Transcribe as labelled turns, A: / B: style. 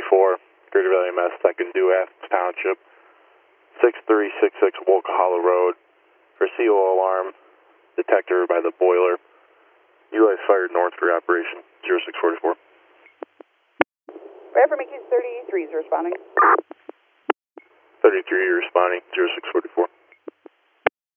A: Greater Valley MS, second due Athens Township, 6366 Wolca Hollow Road, for CO alarm detector by the boiler. U.S. fired north for operation 0644.
B: Rapper McHughes 33 is responding.
A: 33 responding 0644.